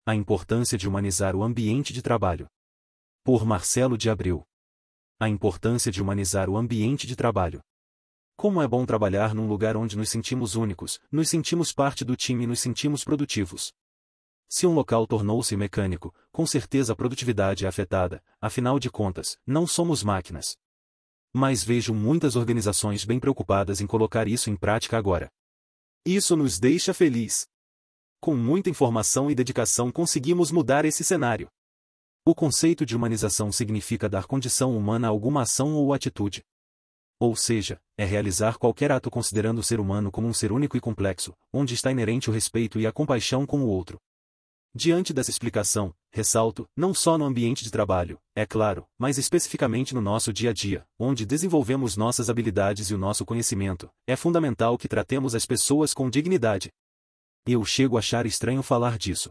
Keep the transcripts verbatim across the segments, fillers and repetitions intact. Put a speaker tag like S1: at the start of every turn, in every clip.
S1: A importância de humanizar o ambiente de trabalho. Por Marcelo de Abreu. A importância de humanizar o ambiente de trabalho. Como é bom trabalhar num lugar onde nos sentimos únicos, nos sentimos parte do time e nos sentimos produtivos. Se um local tornou-se mecânico, com certeza a produtividade é afetada, afinal de contas, não somos máquinas. Mas vejo muitas organizações bem preocupadas em colocar isso em prática agora. Isso nos deixa feliz. Com muita informação e dedicação conseguimos mudar esse cenário. O conceito de humanização significa dar condição humana a alguma ação ou atitude. Ou seja, é realizar qualquer ato considerando o ser humano como um ser único e complexo, onde está inerente o respeito e a compaixão com o outro. Diante dessa explicação, ressalto, não só no ambiente de trabalho, é claro, mas especificamente no nosso dia a dia, onde desenvolvemos nossas habilidades e o nosso conhecimento, é fundamental que tratemos as pessoas com dignidade. Eu chego a achar estranho falar disso,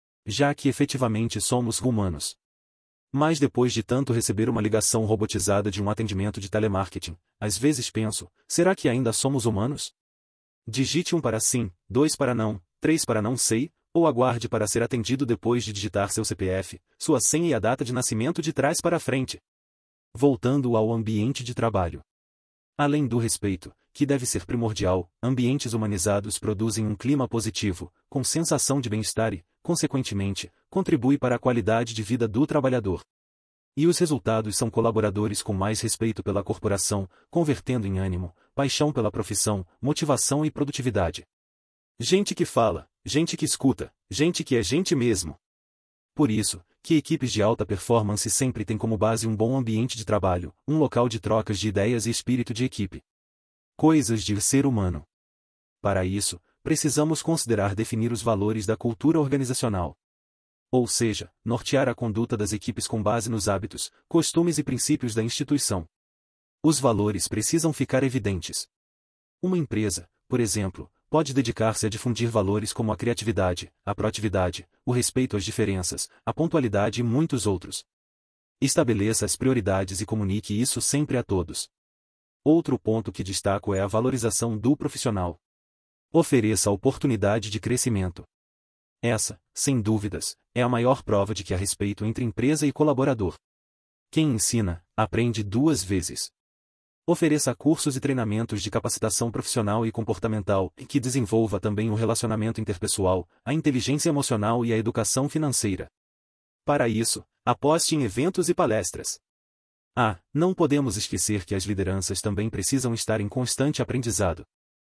S1: já que efetivamente somos humanos. Mas depois de tanto receber uma ligação robotizada de um atendimento de telemarketing, às vezes penso, será que ainda somos humanos? Digite um para sim, dois para não, três para não sei, ou aguarde para ser atendido depois de digitar seu C P F, sua senha e a data de nascimento de trás para frente. Voltando ao ambiente de trabalho. Além do respeito, que deve ser primordial, ambientes humanizados produzem um clima positivo, com sensação de bem-estar e, consequentemente, contribui para a qualidade de vida do trabalhador. E os resultados são colaboradores com mais respeito pela corporação, convertendo em ânimo, paixão pela profissão, motivação e produtividade. Gente que fala, gente que escuta, gente que é gente mesmo. Por isso, que equipes de alta performance sempre têm como base um bom ambiente de trabalho, um local de trocas de ideias e espírito de equipe. Coisas de ser humano. Para isso, precisamos considerar definir os valores da cultura organizacional. Ou seja, nortear a conduta das equipes com base nos hábitos, costumes e princípios da instituição. Os valores precisam ficar evidentes. Uma empresa, por exemplo, pode dedicar-se a difundir valores como a criatividade, a proatividade, o respeito às diferenças, a pontualidade e muitos outros. Estabeleça as prioridades e comunique isso sempre a todos. Outro ponto que destaco é a valorização do profissional. Ofereça oportunidade de crescimento. Essa, sem dúvidas, é a maior prova de que há respeito entre empresa e colaborador. Quem ensina, aprende duas vezes. Ofereça cursos e treinamentos de capacitação profissional e comportamental, que desenvolva também o relacionamento interpessoal, a inteligência emocional e a educação financeira. Para isso, aposte em eventos e palestras. Ah, não podemos esquecer que as lideranças também precisam estar em constante aprendizado.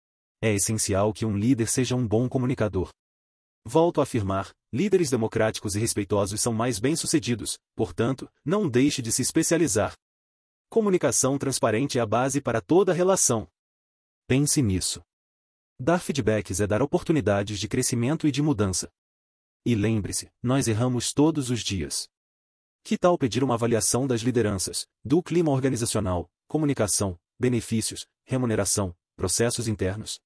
S1: É essencial que um líder seja um bom comunicador. Volto a afirmar, líderes democráticos e respeitosos são mais bem-sucedidos, portanto, não deixe de se especializar. Comunicação transparente é a base para toda relação. Pense nisso. Dar feedbacks é dar oportunidades de crescimento e de mudança. E lembre-se, nós erramos todos os dias. Que tal pedir uma avaliação das lideranças, do clima organizacional, comunicação, benefícios, remuneração, processos internos?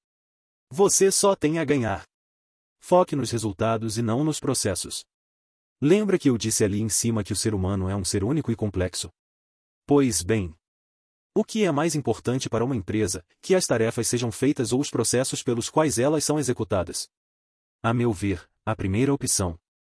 S1: Você só tem a ganhar. Foque nos resultados e não nos processos. Lembra que eu disse ali em cima que o ser humano é um ser único e complexo? Pois bem, o que é mais importante para uma empresa, que as tarefas sejam feitas ou os processos pelos quais elas são executadas? A meu ver, a primeira opção.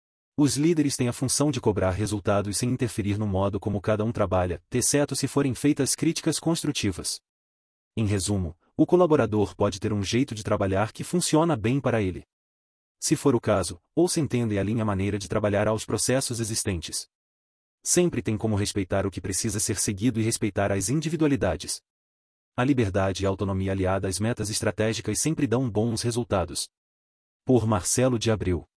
S1: Os líderes têm a função de cobrar resultados sem interferir no modo como cada um trabalha, exceto se forem feitas críticas construtivas. Em resumo, o colaborador pode ter um jeito de trabalhar que funciona bem para ele. Se for o caso, ouça, entenda e alinhe a maneira de trabalhar aos processos existentes. Sempre tem como respeitar o que precisa ser seguido e respeitar as individualidades. A liberdade e a autonomia aliada às metas estratégicas sempre dão bons resultados. Por Marcelo de Abreu.